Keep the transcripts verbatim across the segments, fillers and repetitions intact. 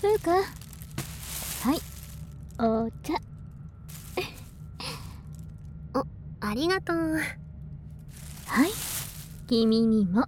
ふうか、はい、お茶。 お、ありがとう。 はい、君にも。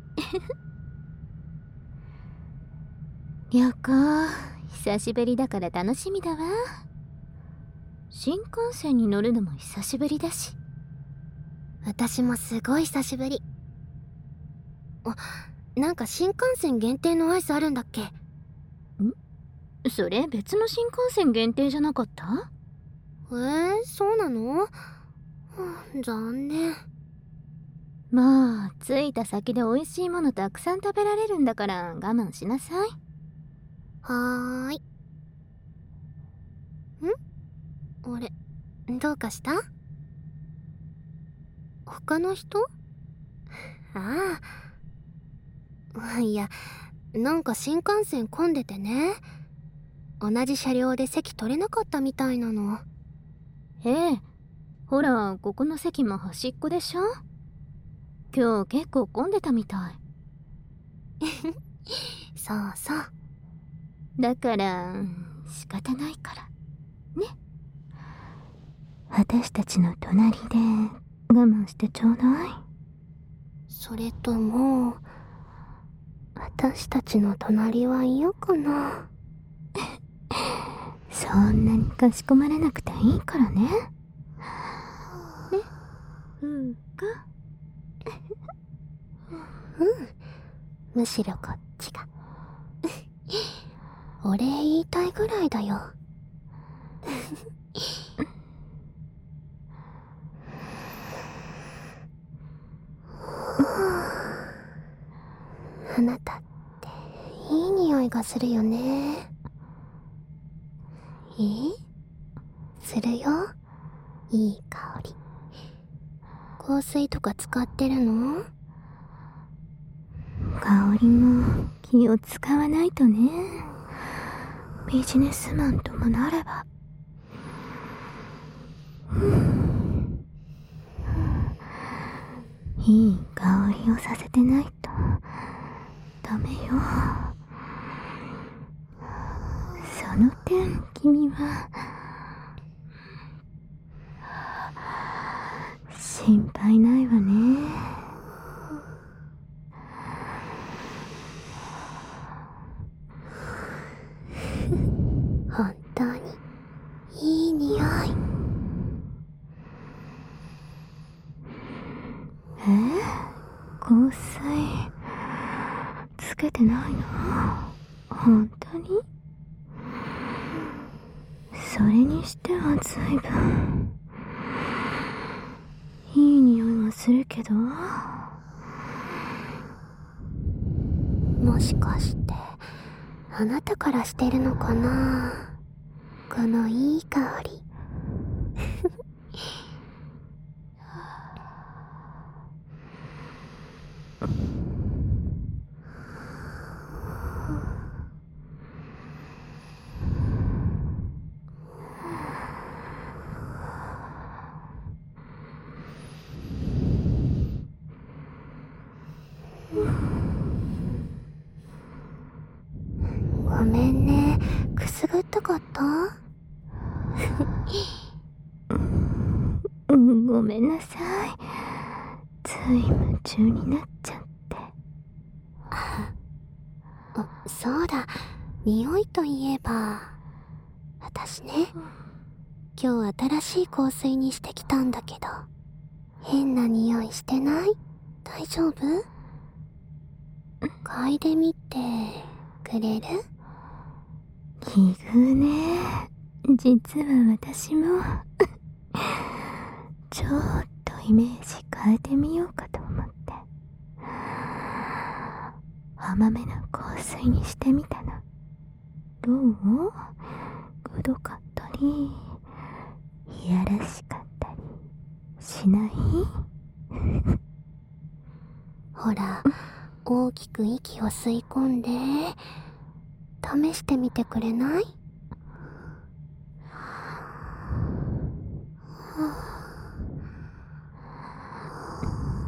旅行久しぶりだから楽しみだわ。新幹線に乗るのも久しぶりだし。 私もすごい久しぶり。あ、なんか新幹線限定のアイスあるんだっけ？ん？ それ別の新幹線限定じゃなかった？ えー、そうなの？残念。 まあ着いた先で美味しいものたくさん食べられるんだから我慢しなさい。 はーい。ん？あれ、どうかした？他の人？ああ。いや、なんか新幹線混んでてね。同じ車両で席取れなかったみたいなの。 ええ、ほらここの席も端っこでしょ。今日結構混んでたみたい。 そうそう。 だから仕方ないからね。私たちの隣で我慢してちょうだい。 それとも私たちの隣は嫌かな？ そんなにかしこまらなくていいからね。ね、ふうか。 うん、むしろこっちがお礼言いたいぐらいだよ。あなたっていい匂いがするよね。いい？するよ、いい香り。香水とか使ってるの？ 香りも気を使わないとね。ビジネスマンともなれば。いい香りをさせてないとダメよ。その点君は心配ないわね。 本当にいい匂い。 え？香水つけてないの？本当に？それにしては随分いい匂いがするけど。 もしかしてあなたからしてるのかな、このいい香り。ごめんね、くすぐったかった？ うん、ごめんなさい。つい夢中になっちゃって。 あ、そうだ、匂いといえば私ね、今日新しい香水にしてきたんだけど、変な匂いしてない？大丈夫？嗅いでみてくれる？ 奇遇ね。実は私もちょっとイメージ変えてみようかと思って、甘めの香水にしてみたの。どう？くどかったりいやらしかったりしない？ ほら、大きく息を吸い込んで試してみてくれない？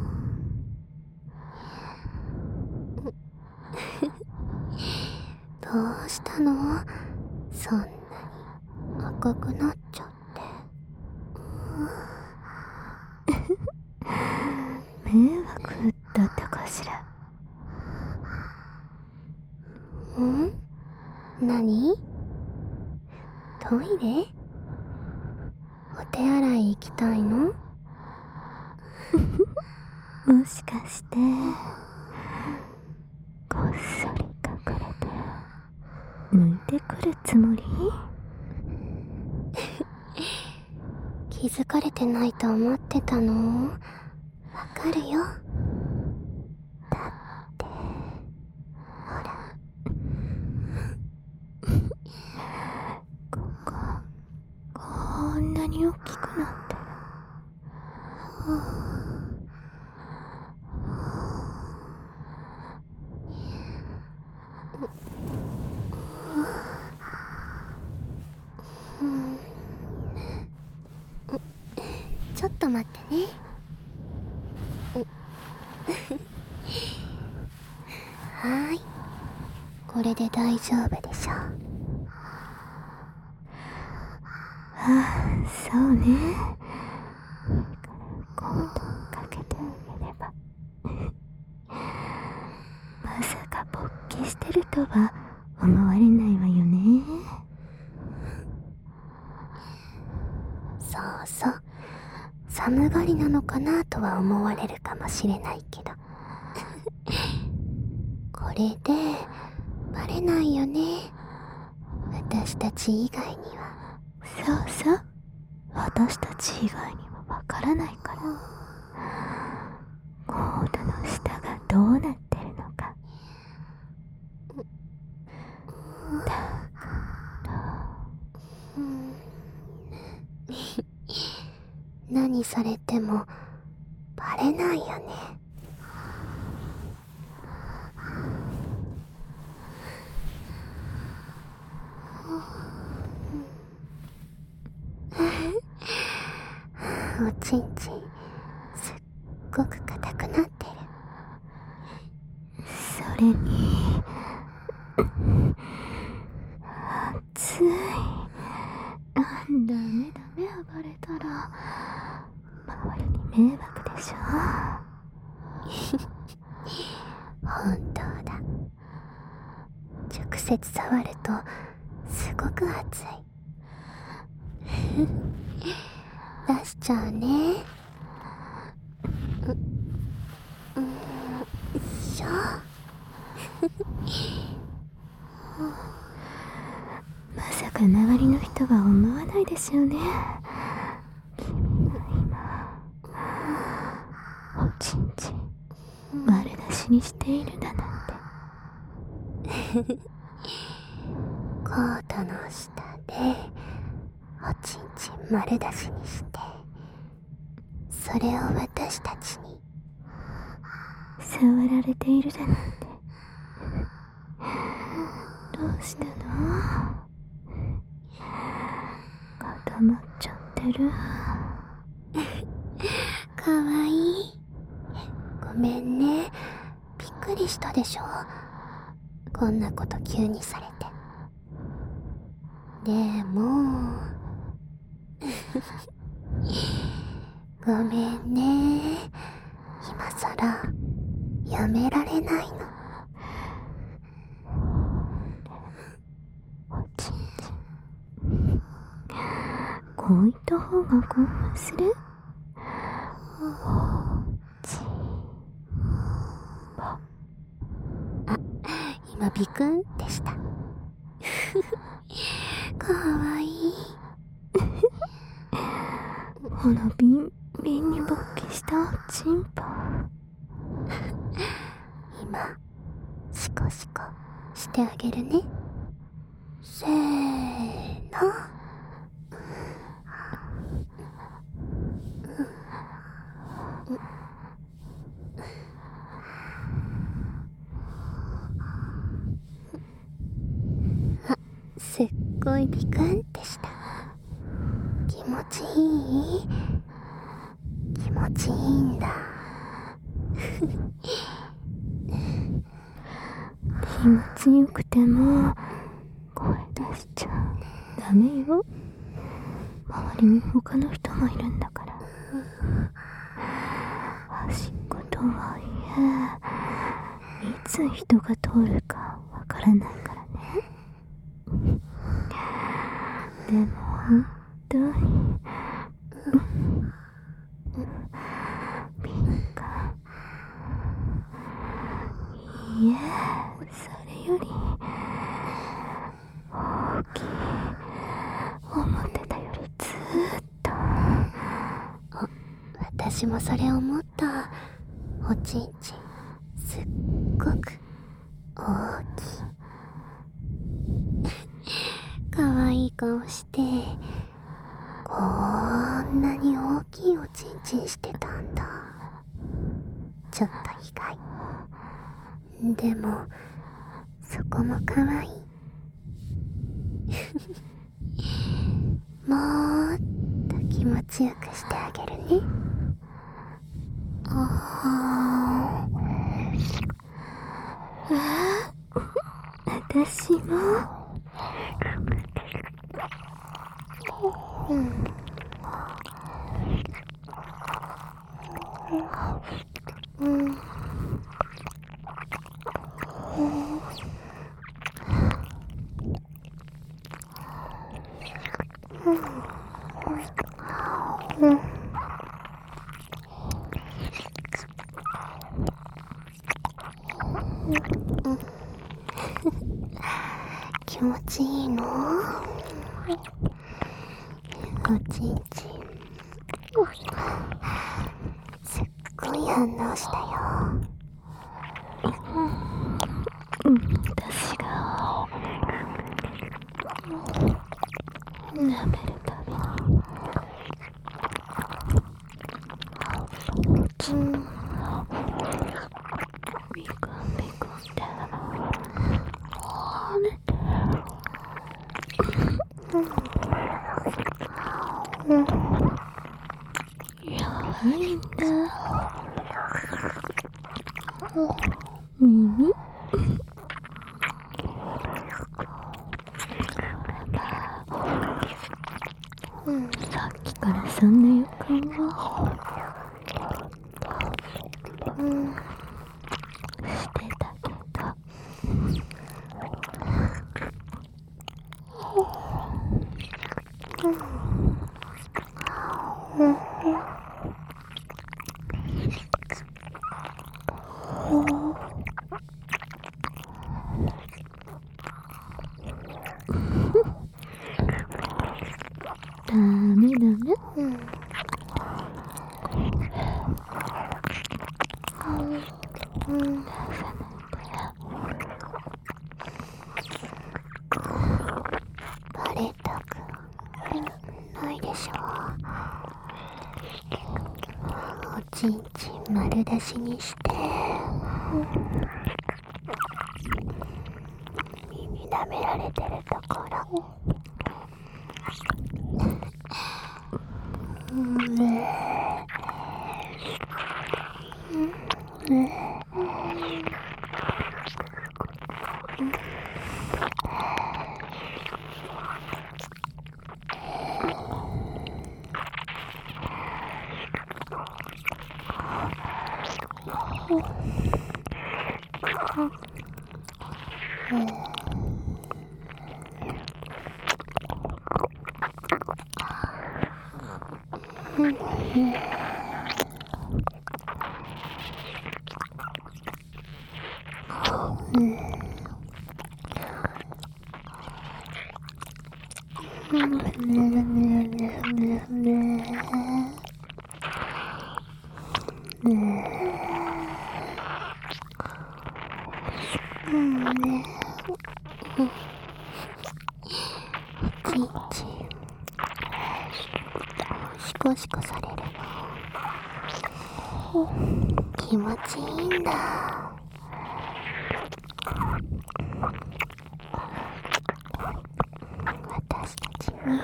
どどうしたの？そんなに赤くなっちゃって。 迷惑だったかしら。 ん？何？トイレ？お手洗い行きたいの？ もしかしてこっそり隠れて抜いてくるつもり？ 気づかれてないと思ってたの？わかるよ。だってほらこここんなに大きくなってる。 ちょっと待ってね。はーい、これで大丈夫でしょ。 ああ、そうね。コートかけてあげれば。まさか勃起してるとは思われないわよね。 そうそう、寒がりなのかなとは思われるかもしれないけどこれでバレないよね、私たち以外には。 そうそう、私たち以外にはわからないから。コートの下がどうなってるのか。 何されてもバレないよね。おちんちんすっごく硬くなってる。 それに暑い。ダメダメ、暴れたら周りに迷惑でしょ。 本当だ、直接触るとすごく熱い。出しちゃうね。う、うーん、よいしょ。 まさか周りの人は思わないですよね。君が今おちんちん丸出しにしているだなんて。 コートの下でおちんちん丸出しにして、それを私たちに触られているだなんて。どうしたの？固まっちゃってる。 かわいい。ごめんね、びっくりしたでしょ、こんなこと急にされて。でもごめんね、今さらやめられないの。 おちんちんこういった方が興奮する？ちばあ、今ビクンってした。かわいい。 このビンビンに勃起したおちんぽ。 今シコシコしてあげるね。せーの。あ、すっごいビクンってした。気持ちいい？気持ちいいんだ。 ピ気持ちよくても声出しちゃダメよ。周りに他の人もいるんだから。端っことはいえ、いつ人が通るかわからないからね。でも本当にピンカいえ、それより大きい、思ってたよりずーっと。 私もそれ思った。おちんちんすっごく大きい。かわいい顔してこんなに大きいおちんちんしてたんだ。ちょっと意外。でもそこもかわいい。もーっと気持ちよくしてあげるね。ああ、私も。 うん。うん。うん。うん。気持ちいいの？おちんちんすっごい反応したよ。 うん、私が舐めるたびにうんビクンビクンって跳ねてうん。 弱いんだ。耳うん。 さっきからそんな予感がうんしてたけど、ダメダメ。 うんうん。バレたくないでしょ。おちんちん丸出しにして耳舐められてるところ。うんうんシコシコされるの気持ちいいんだ。私たちに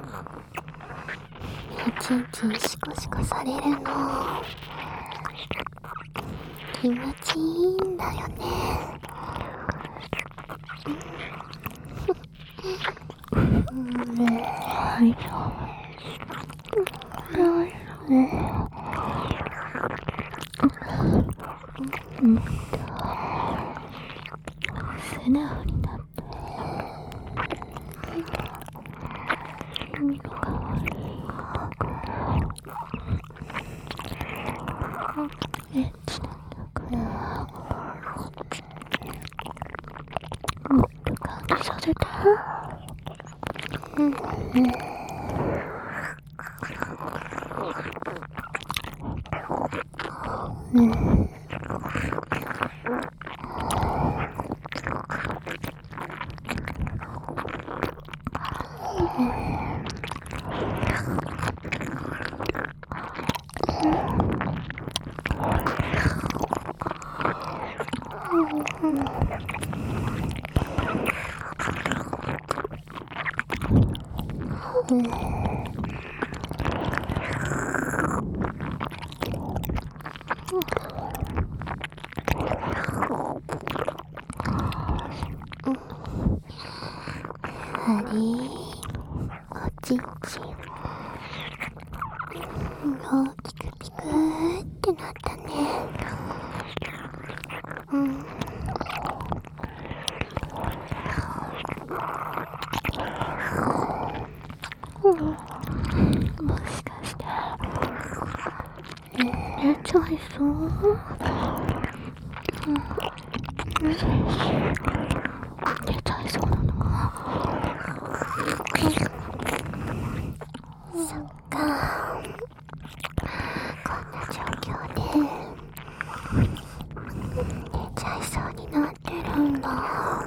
おちんちんシコシコされるの気持ちいいんだよね。 大丈夫。大丈夫。うんと、素直になって。耳の代わりエッチなんだからもっと感じさせて。うんうんうんあれ、おちんちん大きくピクーってなったね。うん。もしかして寝ちゃいそう？寝ちゃいそうなの？そっか、こんな状況で寝ちゃいそうになってるんだ。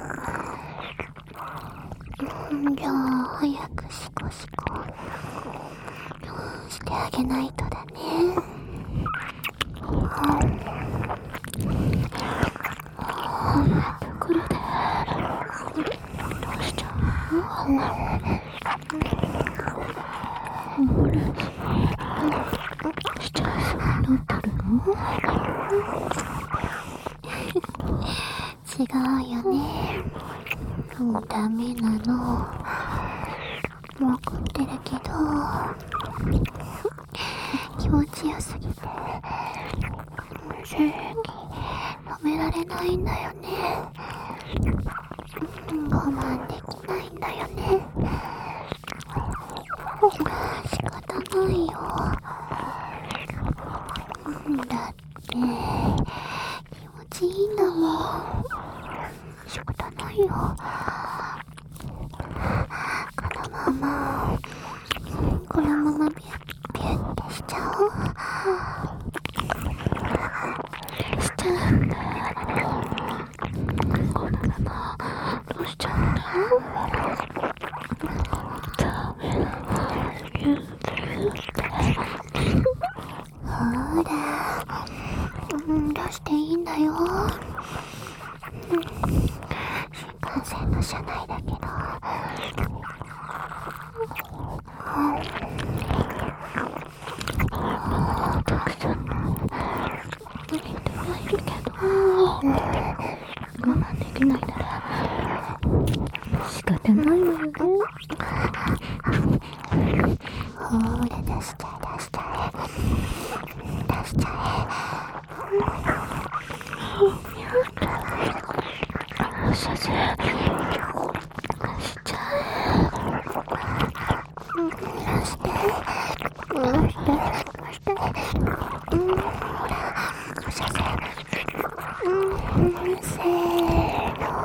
じゃあ早くシコシコしてあげないとだね。こんなところでどうしちゃうの？おもらししちゃいそうになってるの？違うよね。もうダメなの。わかってるけど気持ちよすぎてすぐに止められないんだよね。我慢できないんだよね。仕方ないよ。だって気持ちいいんだもん。仕方ないよ。このままこのままビュッビュッてしちゃおう。しちゃうんだ。このままどうしちゃうんだ。ダメだ。ビュッビュッて。ほら、うん、出していいんだよ。新幹線の車内だけど。たくさんの人がいるけど我慢できないなら仕方ないわよね。ほら出しちゃえ出しちゃえ出しちゃえ。させしちゃえ。出して出して出して。うんほらおしゃせ。うんせーの。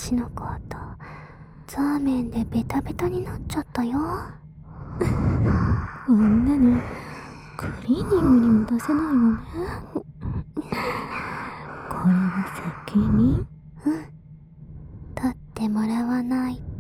私のこと、ザーメンでベタベタになっちゃったよ。 こんなのクリーニングにも出せないわね。これは責任？ うん。取ってもらわないと。